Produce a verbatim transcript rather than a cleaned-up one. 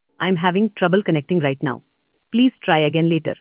I'm having trouble connecting right now. Please try again later.